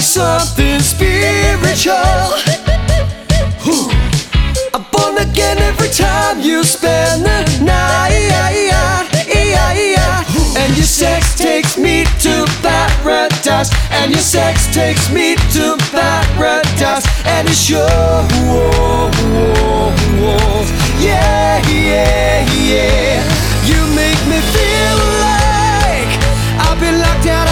something spiritual. I'm born again every time you spend the night. And your sex takes me to paradise. And your sex takes me to paradise. And it shows. Yeah, yeah, yeah. You make me feel like I've been locked out